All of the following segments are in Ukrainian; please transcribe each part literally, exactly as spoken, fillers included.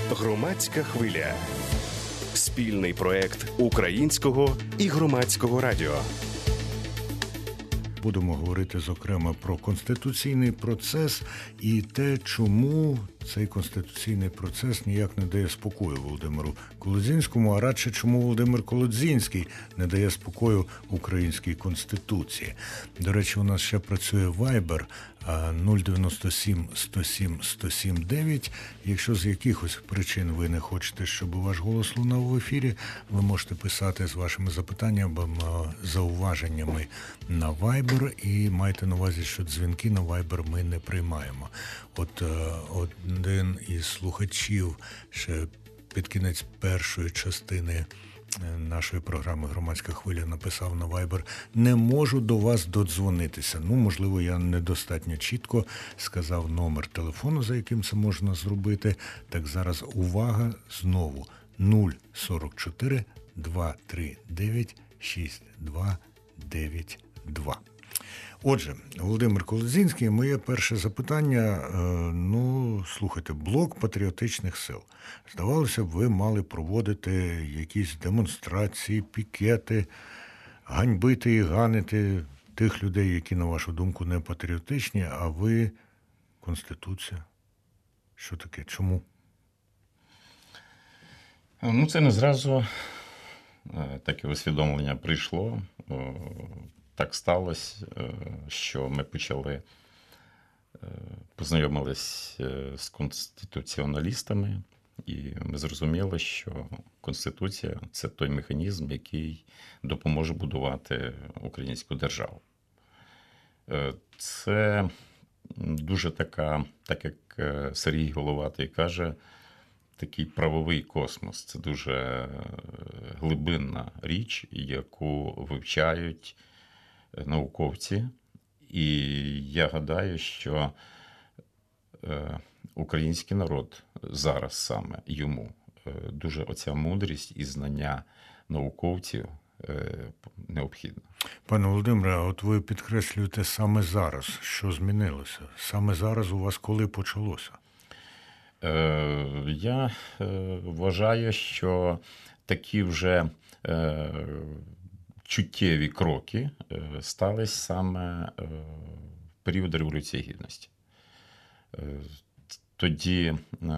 Громадська хвиля. Спільний проект Українського і Громадського радіо. Будемо говорити, зокрема, про конституційний процес і те, чому цей конституційний процес ніяк не дає спокою Володимиру Колодзінському, а радше, чому Володимир Колодзінський не дає спокою українській Конституції. До речі, у нас ще працює Viber нуль дев'яносто сім сто сім сто сім дев'ять. Якщо з якихось причин ви не хочете, щоб ваш голос лунав в ефірі, ви можете писати з вашими запитаннями, зауваженнями на Viber і майте на увазі, що дзвінки на Viber ми не приймаємо. От один із слухачів ще під кінець першої частини нашої програми «Громадська хвиля» написав на Viber: «Не можу до вас додзвонитися». Ну, можливо, я недостатньо чітко сказав номер телефону, за яким це можна зробити. Так зараз увага знову: нуль сорок чотири двісті тридцять дев'ять шістдесят два дев'яносто два. Отже, Володимир Колодзінський, моє перше запитання. Ну, слухайте, блок патріотичних сил. Здавалося б, ви мали проводити якісь демонстрації, пікети, ганьбити і ганити тих людей, які, на вашу думку, не патріотичні, а ви – Конституція. Що таке? Чому? Ну, це не зразу таке усвідомлення прийшло. Так сталося, що ми почали, познайомились з конституціоналістами, і ми зрозуміли, що Конституція – це той механізм, який допоможе будувати українську державу. Це дуже така, так як Сергій Головатий каже, такий правовий космос. Це дуже глибинна річ, яку вивчають науковці, і я гадаю, що український народ зараз саме йому дуже оця мудрість і знання науковців необхідна. Пане Володимире, а от ви підкреслюєте саме зараз, що змінилося? Саме зараз у вас коли почалося? Я вважаю, що такі вже чуттєві кроки стались саме в період Революції Гідності. Тоді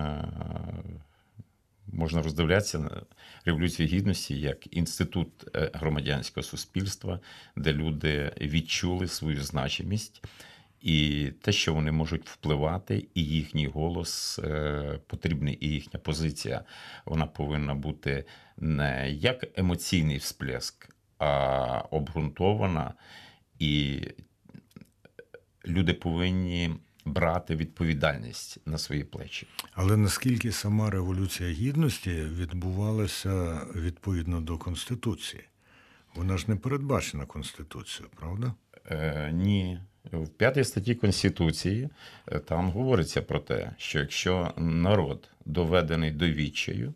можна роздивлятися на Революцію Гідності як інститут громадянського суспільства, де люди відчули свою значимість і те, що вони можуть впливати, і їхній голос потрібний, і їхня позиція, вона повинна бути не як емоційний всплеск, а обґрунтована, і люди повинні брати відповідальність на свої плечі. Але наскільки сама Революція Гідності відбувалася відповідно до Конституції? Вона ж не передбачена Конституцією, правда? Е, ні. В п'ятій статті Конституції там говориться про те, що якщо народ доведений до відчаю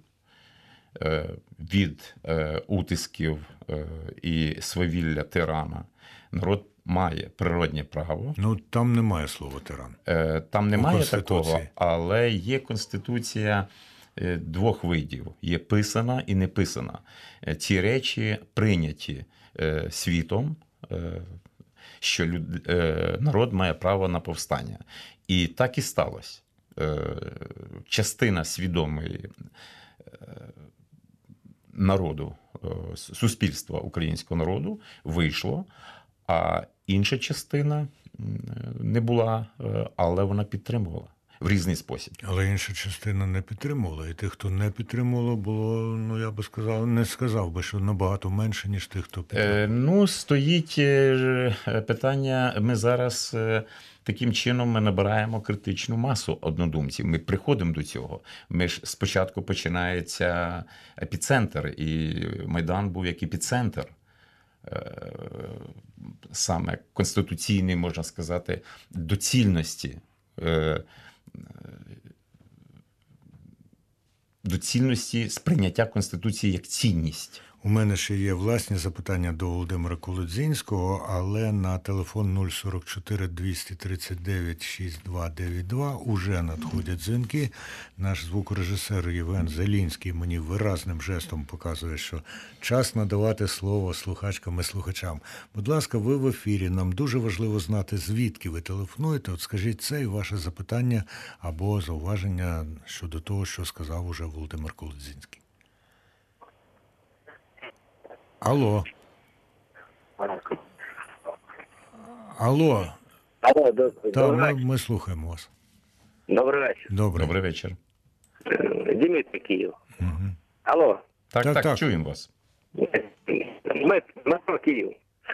від утисків і свавілля тирана, народ має природнє право. Ну, там немає слова тиран. Там немає такого, але є Конституція двох видів. Є писана і неписана. Ці речі прийняті світом, що люд... народ має право на повстання. І так і сталося. Частина свідомої народу, суспільства українського народу вийшло, а інша частина не була, але вона підтримувала в різний спосіб. Але інша частина не підтримувала, і тих, хто не підтримувало, було, ну, я би сказав, не сказав би, що набагато менше, ніж тих, хто підтримував. Е, ну, стоїть питання, ми зараз таким чином ми набираємо критичну масу однодумців. Ми приходимо до цього. Ми ж спочатку починається епіцентр, і Майдан був як епіцентр. Саме конституційний, можна сказати, доцільності, доцільності сприйняття Конституції як цінність. У мене ще є власні запитання до Володимира Колодзінського, але на телефон нуль сорок чотири двісті тридцять дев'ять шістдесят два дев'яносто два уже надходять дзвінки. Наш звукорежисер Євген Зелінський мені виразним жестом показує, що час надавати слово слухачкам і слухачам. Будь ласка, ви в ефірі. Нам дуже важливо знати, звідки ви телефонуєте. От скажіть це і ваше запитання або зауваження щодо того, що сказав уже Володимир Колодзінський. Алло. Алло. Алло, до, Так, ми, ми слухаємо вас. Добрий вечір. Добре. Добрий вечір. Дмитрий, Київ. Угу. Алло. Так, Так, так, так. чуємо вас. Метро Київ.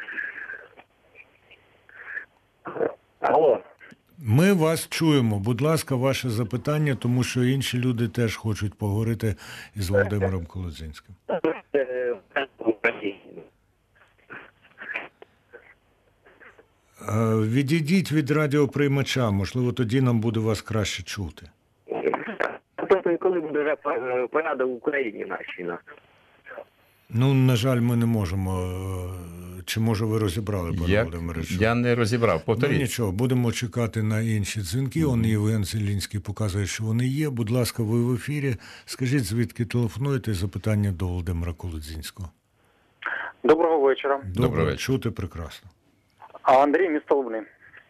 Алло. Ми вас чуємо. Будь ласка, ваше запитання, тому що інші люди теж хочуть поговорити із Володимиром Колодзінським. Е, Відійдіть від радіоприймача, можливо, тоді нам буде вас краще чути. Тобто, коли буде вже порядок в Україні нашій? Ну, на жаль, ми не можемо. е, Чи, може, ви розібрали, пане Я, Володимире? що- я не розібрав. Ну, Повторіть. нічого, будемо чекати на інші дзвінки. Он Євген Зелінський показує, що вони є. Будь ласка, ви в ефірі. Скажіть, звідки телефонуєте? Запитання до Володимира Колодзінського. Доброго вечора. Добре, Доброго вечора. чути прекрасно. А Андрій, місто Лубни.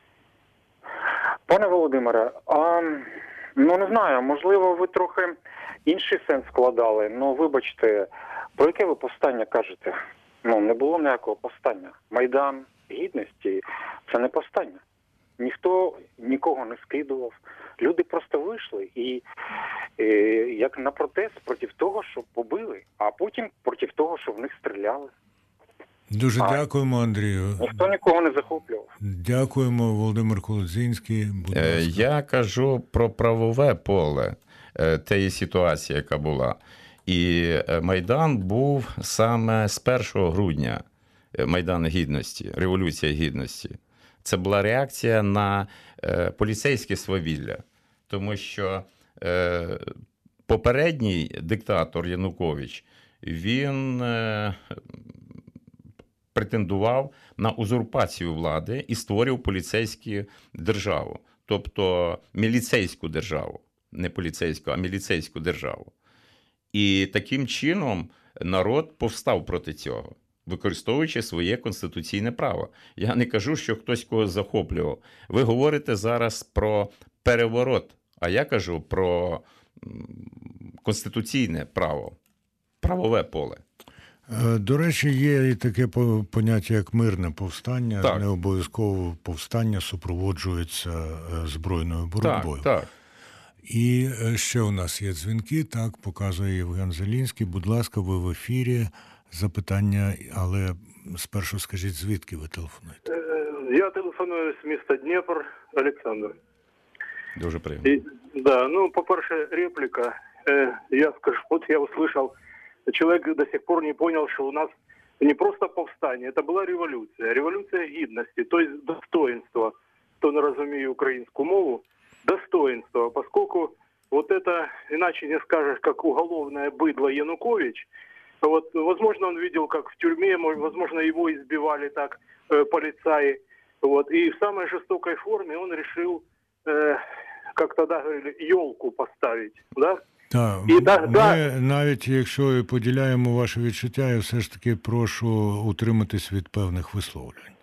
Пане Володимире, а, ну не знаю, можливо, ви трохи інший сенс вкладали. Ну, вибачте, про яке ви повстання кажете? Ну, не було ніякого повстання. Майдан Гідності – це не повстання. Ніхто нікого не скидував. Люди просто вийшли і, і як на протест проти того, щоб побили, а потім проти того, щоб в них стріляли. Дуже А. дякуємо, Андрію. Ніхто нікого не захоплював. Дякуємо, Володимир Колодзінський. Будь Е, ласка. Я кажу про правове поле е, тієї ситуації, яка була. І е, Майдан був саме з першого грудня, е, Майдан Гідності, Революція Гідності. Це була реакція на е, поліцейське свавілля, тому що е, попередній диктатор Янукович, він е, претендував на узурпацію влади і створив поліцейську державу, тобто міліцейську державу, не поліцейську, а міліцейську державу. І таким чином народ повстав проти цього, використовуючи своє конституційне право. Я не кажу, що хтось когось захоплював. Ви говорите зараз про переворот, а я кажу про конституційне право, правове поле. Е, До речі, є і таке по- поняття, як мирне повстання. Так. Не обов'язково повстання супроводжується е, збройною боротьбою. Так, так. І е, ще у нас є дзвінки, так, показує Євген Зелінський. Будь ласка, ви в ефірі. Запитання, але спершу скажіть, звідки ви телефонуєте? Я телефоную з міста Дніпр, Олександр. Дуже приємно. І, да, ну, по-перше, реплика. Э, я скажу, вот я услышал, человек до сих пор не понял, что у нас не просто повстание, это была революция. Революция гідності, то есть достоинство, хто не розуміє українську мову, достоинство, поскольку вот это, иначе не скажешь, как уголовное быдло Янукович. Вот, возможно, он видел, как в тюрьме, возможно, его избивали так э, полицаи. Вот, и в самой жестокой форме он решил, э, как тогда говорили, елку поставить, да? Так, І ми так, да. навіть, якщо і поділяємо ваші відчуття, я все ж таки прошу утриматись від певних висловлень.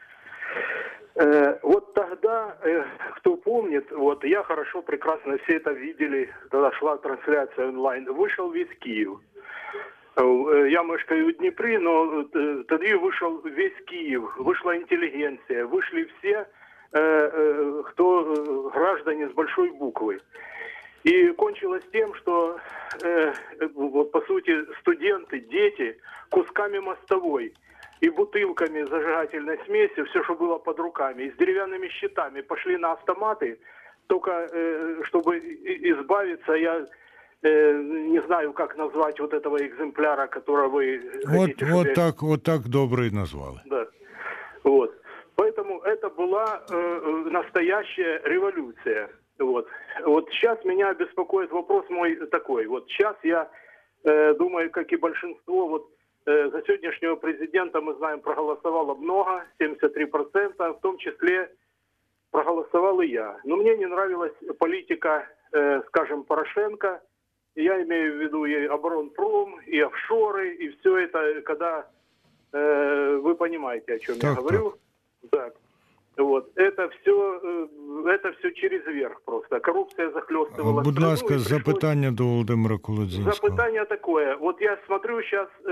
Э, вот тогда, э, кто помнит, вот я хорошо, прекрасно, все это видели, тогда шла трансляция онлайн, вышел весь Киев. Э, Я мешкаю у Днепре, но э, тоді вышел весь Киев, вышла интеллигенция, вышли все, э, э, кто э, граждане с большой буквы. И кончилось тем, что, э, вот по сути, студенты, дети кусками мостовой и бутылками зажигательной смеси, все, что было под руками, и с деревянными щитами пошли на автоматы, только э, чтобы и- избавиться, я э, не знаю, как назвать вот этого экземпляра, которого вы От, хотите, чтобы от, я- так, от так добре і назвали. Да. Вот. Поэтому это была э, э, настоящая революция. Вот. Вот сейчас меня беспокоит вопрос мой такой. Вот сейчас я э, думаю, как и большинство, вот За сегодняшнего президента, мы знаем, проголосовало много, семьдесят три процента, в том числе проголосовал и я. Но мне не нравилась политика, скажем, Порошенко. Я имею в виду и оборонпром, и офшоры, и все это, когда вы понимаете, о чем так, я говорю. Так. Вот. Это все, это все через верх просто. Коррупция захлестывала. Будь ласка, пришлось... запитання до Володимира Колодзинського. Запитання такое. Вот я смотрю сейчас, э,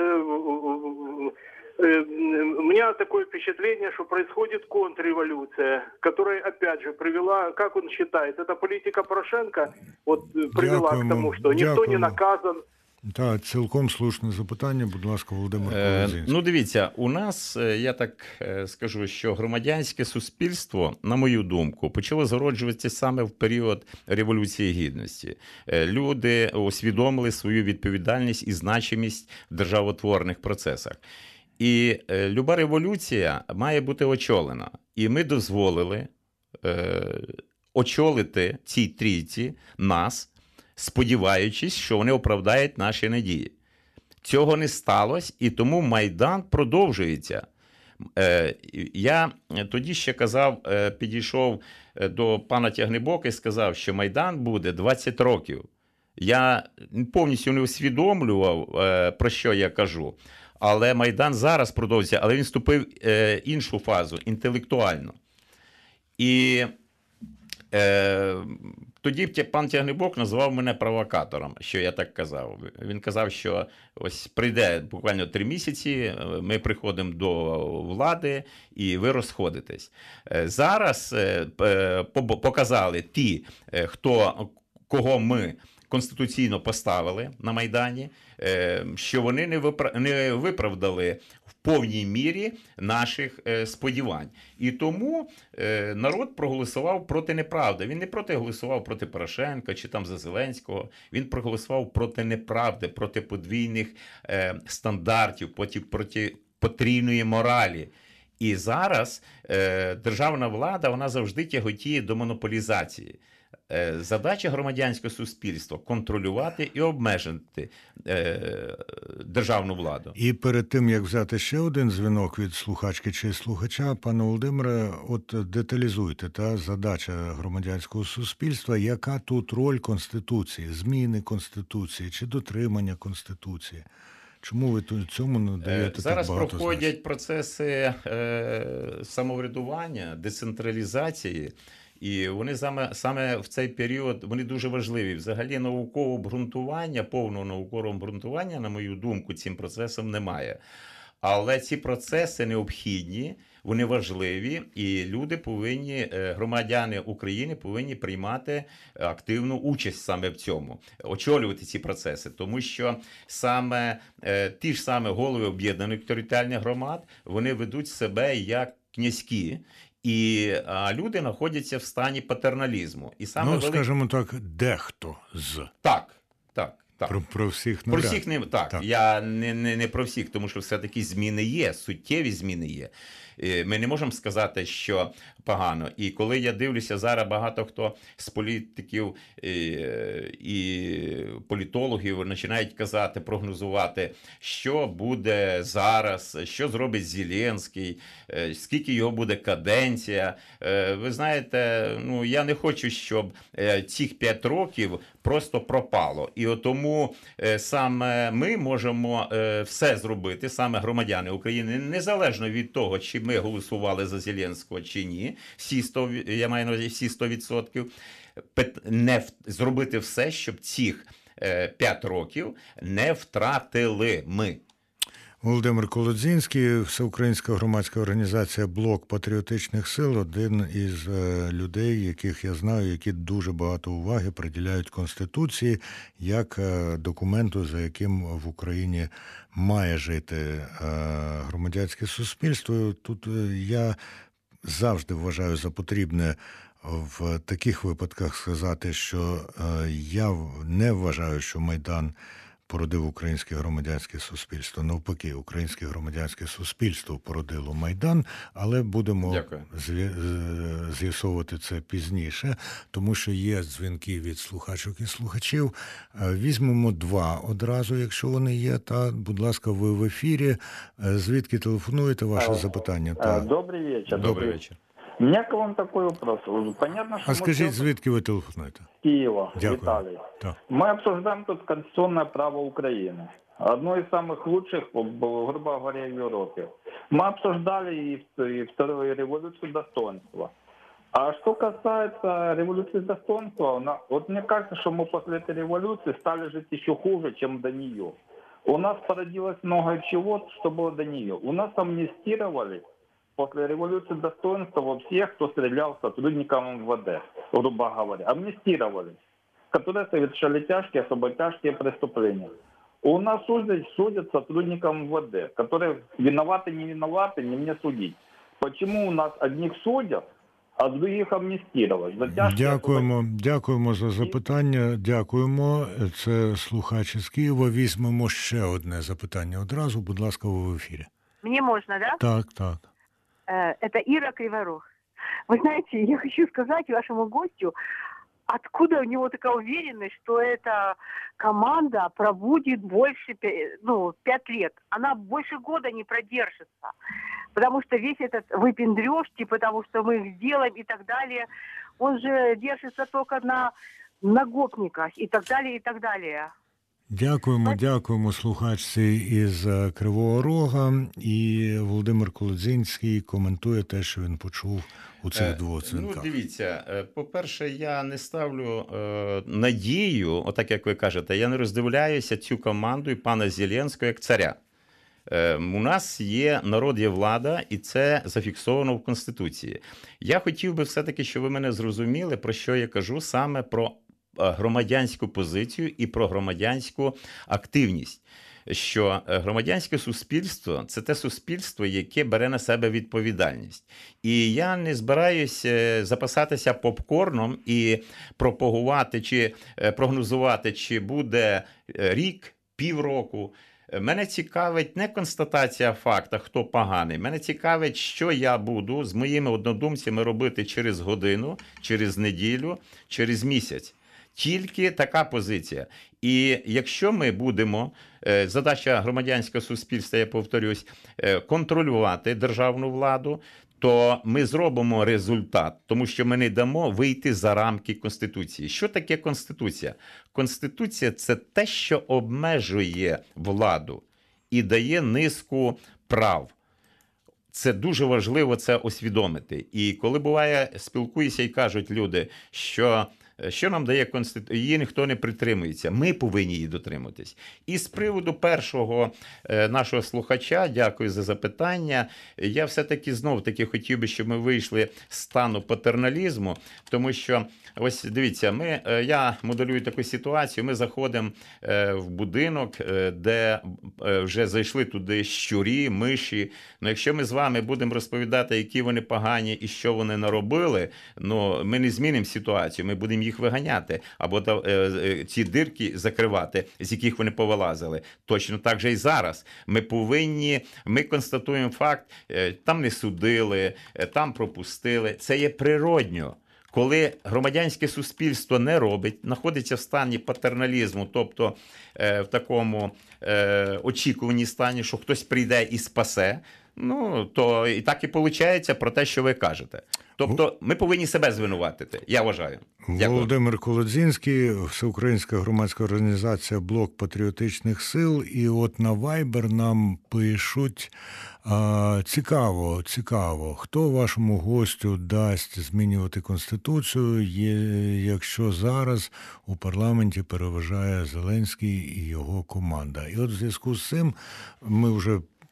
э, у меня такое впечатление, что происходит контрреволюция, которая, опять же, привела, как он считает, эта политика Порошенко вот, привела Дякуємо. К тому, что никто Дякуємо. Не наказан. Так, цілком слушне запитання, будь ласка, Володимир Колодзинський. Е, ну, дивіться, у нас, я так скажу, що громадянське суспільство, на мою думку, почало зароджуватися саме в період Революції Гідності. Люди усвідомили свою відповідальність і значимість в державотворних процесах. І е, люба революція має бути очолена. І ми дозволили е, очолити цій трійці нас, сподіваючись, що вони оправдають наші надії. Цього не сталося, і тому Майдан продовжується. Я тоді ще казав, підійшов до пана Тягнебока і сказав, що Майдан буде двадцять років. Я повністю не усвідомлював, про що я кажу. Але Майдан зараз продовжується, але він вступив в іншу фазу, інтелектуальну. І е, тоді пан Тягнебок назвав мене провокатором, що я так казав. Він казав, що ось прийде буквально три місяці, ми приходимо до влади і ви розходитесь. Зараз показали ті, хто, кого ми конституційно поставили на Майдані, що вони не виправдали в повній мірі наших сподівань. І тому народ проголосував проти неправди. Він не проти голосував проти Порошенка чи там за Зеленського. Він проголосував проти неправди, проти подвійних стандартів, проти, проти потрійної моралі. І зараз державна влада, вона завжди тяготіє до монополізації. Задача громадянського суспільства – контролювати і обмежити е, державну владу. І перед тим, як взяти ще один дзвінок від слухачки чи слухача, пане Володимире, от деталізуйте, та задача громадянського суспільства, яка тут роль Конституції, зміни Конституції чи дотримання Конституції? Чому ви цьому надаєте Зараз так багато Зараз проходять значення? процеси е, самоврядування, децентралізації. І вони саме, саме в цей період, вони дуже важливі. Взагалі наукового обґрунтування, повного наукового обґрунтування, на мою думку, цим процесом немає. Але ці процеси необхідні, вони важливі, і люди повинні, громадяни України повинні приймати активну участь саме в цьому, очолювати ці процеси. Тому що саме ті ж саме голови об'єднаних територіальних громад, вони ведуть себе як князькі. І а, люди знаходяться в стані патерналізму. І саме ну, велик... скажімо так, дехто з. Так, так. так. Про, про всіх Про всіх не так. так. Я не, не, не про всіх, тому що все-таки зміни є, суттєві зміни є. Ми не можемо сказати, що погано. І коли я дивлюся, зараз багато хто з політиків і, і політологів починають казати, прогнозувати, що буде зараз, що зробить Зеленський, скільки його буде каденція. Ви знаєте, ну я не хочу, щоб цих п'ять років просто пропало. І от тому саме ми можемо все зробити, саме громадяни України, незалежно від того, чи ми голосували за Зеленського чи ні, всі сто, я маю на увазі всі сто відсотків, не зробити все, щоб цих п'ять років не втратили ми. Володимир Колодзинський, Всеукраїнська громадська організація «Блок патріотичних сил», один із людей, яких я знаю, які дуже багато уваги приділяють Конституції, як документу, за яким в Україні має жити громадянське суспільство. Тут я завжди вважаю за потрібне в таких випадках сказати, що я не вважаю, що Майдан породив українське громадянське суспільство. Навпаки, українське громадянське суспільство породило Майдан, але будемо Дякую. з'ясовувати це пізніше, тому що є дзвінки від слухачок і слухачів. Візьмемо два одразу, якщо вони є. Та, будь ласка, ви в ефірі. Звідки телефонуєте? Ваше запитання? Та... Добрый вечер. Добрий вечір. У меня к вам такой вопрос. Понятно, что А мы скажіть, все звідки ви телефонуєте? с Киева, Дякую. Виталий. Так. Мы обсуждаем тут конституционное право Украины. Одно из самых лучших, грубо говоря, в Европе. Мы обсуждали и, и вторую революцию достоинства. А что касается революции достоинства, на- вот мне кажется, что мы после этой революции стали жить еще хуже, чем до нее. У нас породилось много чего, что было до нее. У нас амнистировали после революции достоинства вот всех, кто стрелял сотрудникам эм вэ дэ, грубо говоря. Амнистировали, которые совершали тяжкие, особо тяжкие преступления. У нас судят, судят сотрудникам эм вэ дэ, которые виноваты, не виноваты, не мне судить. Почему у нас одних судят, а других амнистировать? За тяжкие, Дякуємо, дякуємо за запитання. Дякуємо. Це слухач із Києва. Візьмемо ще одне запитання одразу. Будь ласка, ви в ефірі. Мне можно, да? Так, так. Э, Это Ира Криворог. Вы знаете, я хочу сказать вашему гостю, откуда у него такая уверенность, что эта команда пробудет больше, пя- ну, пять лет. Она больше года не продержится. Потому что весь этот выпендрёж, типа того, что мы их сделаем и так далее, он же держится только на, на гопниках и так далее, и так далее. Дякуємо, дякуємо слухачці із е, Кривого Рога. І Володимир Колодзинський коментує те, що він почув у цих Е, двох Ну, дзвінках. дивіться, е, по-перше, я не ставлю е, надію, отак як ви кажете, я не роздивляюся цю команду і пана Зеленського як царя. Е, У нас є народ, є влада, і це зафіксовано в Конституції. Я хотів би все-таки, щоб ви мене зрозуміли, про що я кажу, саме про е, громадянську позицію і про громадянську активність. Що е, громадянське суспільство – це те суспільство, яке бере на себе відповідальність. І я не збираюся запасатися попкорном і пропагувати чи е, прогнозувати, чи буде е, рік, півроку. Мене цікавить не констатація факту, хто поганий. Мене цікавить, що я буду з моїми однодумцями робити через годину, через неділю, через місяць. Тільки така позиція. І якщо ми будемо, е, задача громадянського суспільства, я повторюсь, е, контролювати державну владу, то ми зробимо результат, тому що ми не дамо вийти за рамки Конституції. Що таке Конституція? Конституція – це те, що обмежує владу і дає низку прав. Це дуже важливо це усвідомити. І коли буває, спілкуюся і кажуть люди, що що нам дає Конституція, її ніхто не притримується. Ми повинні її дотримуватись. І з приводу першого е, нашого слухача, дякую за запитання, я все-таки знов-таки хотів би, щоб ми вийшли з стану патерналізму, тому що, ось дивіться, ми, е, я моделюю таку ситуацію, ми заходимо е, в будинок, е, де е, вже зайшли туди щурі, миші. Ну, якщо ми з вами будемо розповідати, які вони погані і що вони наробили, ну, ми не змінимо ситуацію, ми будемо їх виганяти, або е, е, ці дирки закривати, з яких вони повилазили. Точно так же і зараз. Ми повинні, ми констатуємо факт, е, там не судили, е, там пропустили. Це є природньо. Коли громадянське суспільство не робить, знаходиться в стані патерналізму, тобто е, в такому е, очікуванні стані, що хтось прийде і спасе, ну, то і так і виходить про те, що ви кажете. Тобто ми повинні себе звинуватити, я вважаю. Дякую. Володимир Колодзинський, Всеукраїнська громадська організація «Блок патріотичних сил». І от на Viber нам пишуть, а, цікаво, цікаво, хто вашому гостю дасть змінювати Конституцію, є, якщо зараз у парламенті переважає Зеленський і його команда. І от в зв'язку з цим ми вже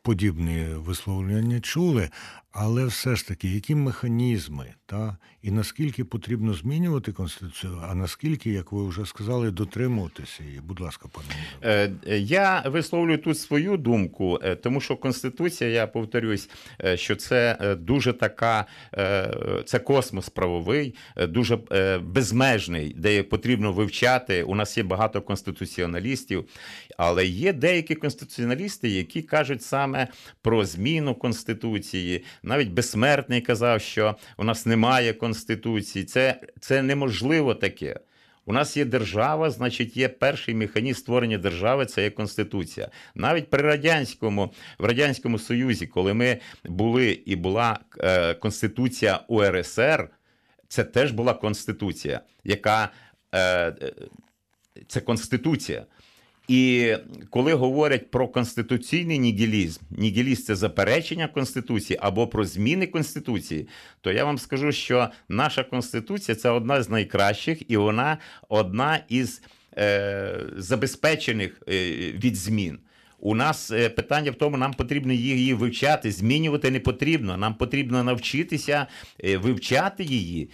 подібні висловлювання чули, але все ж таки, які механізми, та, і наскільки потрібно змінювати Конституцію, а наскільки, як ви вже сказали, дотримуватися її? Будь ласка, пане Володимире. Я висловлюю тут свою думку, тому що Конституція, я повторюсь, що це дуже така, це космос правовий, дуже безмежний, де потрібно вивчати. У нас є багато конституціоналістів, але є деякі конституціоналісти, які кажуть саме про зміну Конституції. Навіть Безсмертний казав, що у нас немає Конституції. Це, це неможливо таке. У нас є держава, значить є перший механізм створення держави, це є Конституція. Навіть при радянському, в Радянському Союзі, коли ми були і була е, Конституція У Ер Ес Ер, це теж була Конституція, яка е, це Конституція. І коли говорять про конституційний нігілізм, нігілізм – це заперечення Конституції або про зміни Конституції, то я вам скажу, що наша Конституція – це одна з найкращих і вона одна із е, забезпечених е, від змін. У нас питання в тому, нам потрібно її вивчати, змінювати не потрібно, нам потрібно навчитися вивчати її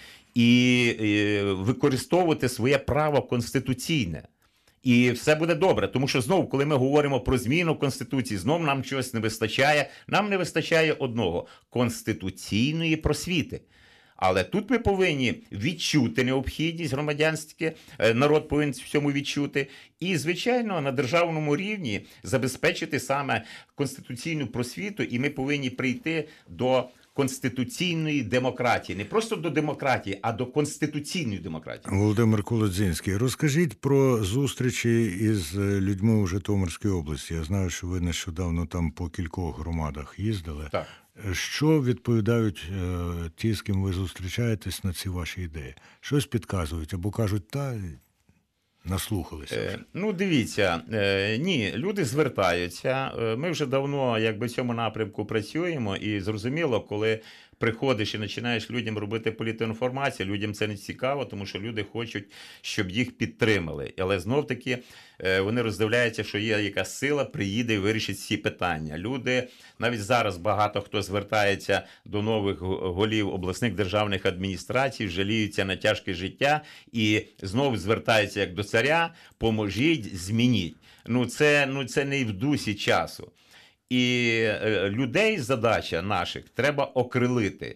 і використовувати своє право конституційне. І все буде добре, тому що знову, коли ми говоримо про зміну Конституції, знову нам чогось не вистачає. Нам не вистачає одного – конституційної просвіти. Але тут ми повинні відчути необхідність громадянське, народ повинен в цьому відчути. І, звичайно, на державному рівні забезпечити саме конституційну просвіту, і ми повинні прийти до конституційної демократії. Не просто до демократії, а до конституційної демократії. Володимир Колодзинський, розкажіть про зустрічі із людьми у Житомирській області. Я знаю, що ви нещодавно там по кількох громадах їздили. Так. Що відповідають е, ті, з ким ви зустрічаєтесь на ці ваші ідеї? Щось підказують або кажуть, та наслухалися вже. Е, ну, дивіться, е, ні, люди звертаються. Ми вже давно якби в цьому напрямку працюємо і зрозуміло, коли приходиш і починаєш людям робити політінформацію, людям це не цікаво, тому що люди хочуть, щоб їх підтримали. Але знов-таки вони роздивляються, що є якась сила, приїде і вирішить всі питання. Люди, навіть зараз багато хто звертається до нових голів обласних державних адміністрацій, жаліються на тяжке життя і знову звертаються як до царя, поможіть, змініть. Ну це, ну, це не в дусі часу. І людей, задача наших, треба окрилити.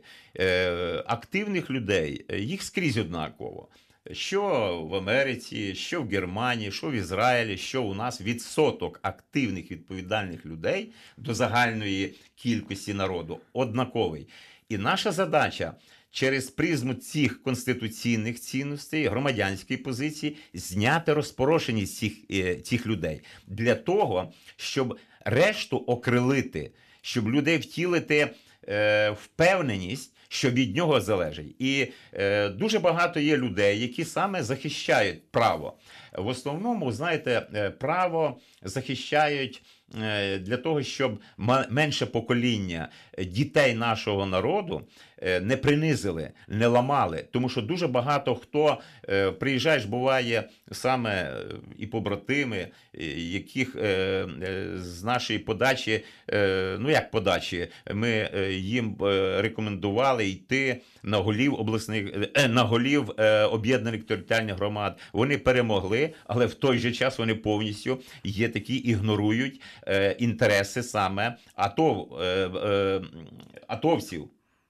Активних людей, їх скрізь однаково. Що в Америці, що в Германії, що в Ізраїлі, що у нас відсоток активних відповідальних людей до загальної кількості народу однаковий. І наша задача через призму цих конституційних цінностей, громадянської позиції, зняти розпорошеність цих, цих людей. Для того, щоб решту окрилити, щоб людей втілити е, впевненість, що від нього залежить. І е, дуже багато є людей, які саме захищають право. В основному, знаєте, право захищають е, для того, щоб менше покоління дітей нашого народу не принизили, не ламали. Тому що дуже багато хто, е, приїжджаєш, буває саме і побратими, яких е, з нашої подачі, е, ну як подачі, ми їм рекомендували йти на голів обласних, е, на голів е, об'єднаних територіальних громад. Вони перемогли, але в той же час вони повністю є такі, ігнорують е, інтереси саме атов, е, е, атовців.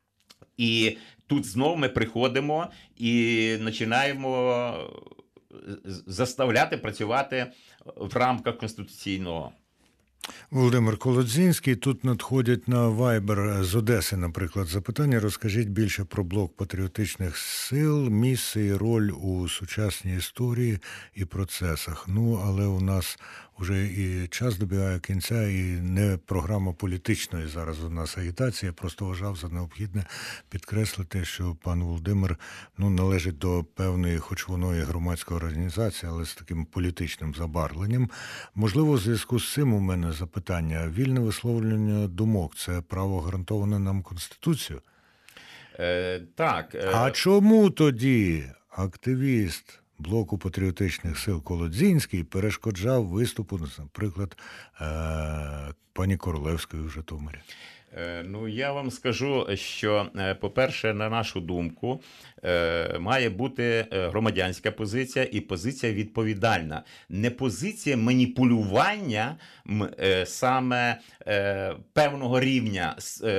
І тут знову ми приходимо і починаємо заставляти працювати в рамках конституційного. Володимир Колодзинський, тут надходять на Viber з Одеси, наприклад, запитання. Розкажіть більше про блок патріотичних сил, місце і роль у сучасній історії і процесах. Ну, але у нас вже і час добігає кінця, і не програма політичної зараз у нас агітація. Я просто вважав за необхідне підкреслити, що пан Володимир ну, належить до певної, хоч воно і громадської організації, але з таким політичним забарвленням. Можливо, у зв'язку з цим у мене запитання. Вільне висловлювання думок – це право гарантоване нам Конституцією? Е, так. Е... А чому тоді активіст блоку патріотичних сил Колодзінський перешкоджав виступу, наприклад, пані Королевської в Житомирі? Ну, я вам скажу, що, по-перше, на нашу думку, має бути громадянська позиція і позиція відповідальна. Не позиція маніпулювання саме певного рівня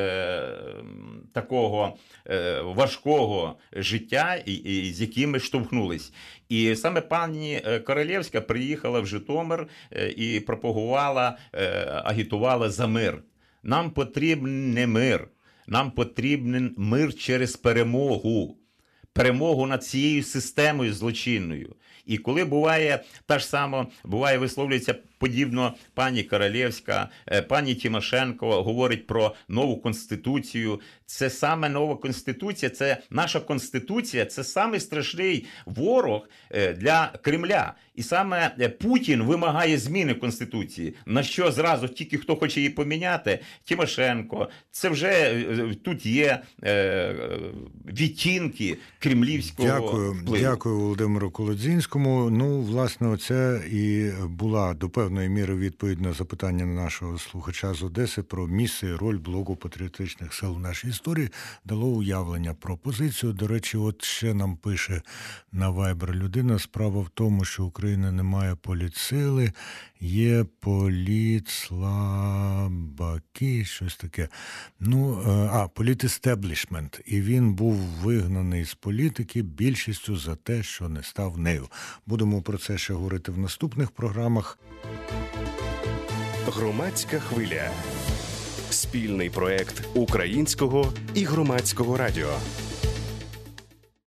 такого важкого життя, з яким ми штовхнулись. І саме пані Королевська приїхала в Житомир і пропагувала, агітувала за мир. Нам потрібен не мир, нам потрібен мир через перемогу. Перемогу над цією системою злочинною. І коли буває, та ж сама, буває, висловлюється подібно пані Королевська, пані Тимошенко говорить про нову Конституцію. Це саме нова Конституція, це наша Конституція, це самий страшний ворог для Кремля. І саме Путін вимагає зміни Конституції, на що зразу тільки хто хоче її поміняти, Тимошенко. Це вже тут є відтінки кремлівського Дякую, впливу. Дякую Володимиру Колодзінському. Ну, власне, оце і була до певної міри відповідь на запитання нашого слухача з Одеси про місце і роль блоку патріотичних сил в нашій історії. Дало уявлення про позицію. До речі, от ще нам пише на Viber людина. Справа в тому, що Україна не має політсили, є політслабаки, щось таке. Ну, а, політестеблішмент. І він був вигнаний з політики більшістю за те, що не став нею. Будемо про це ще говорити в наступних програмах. Громадська хвиля. Спільний проект Українського і Громадського радіо.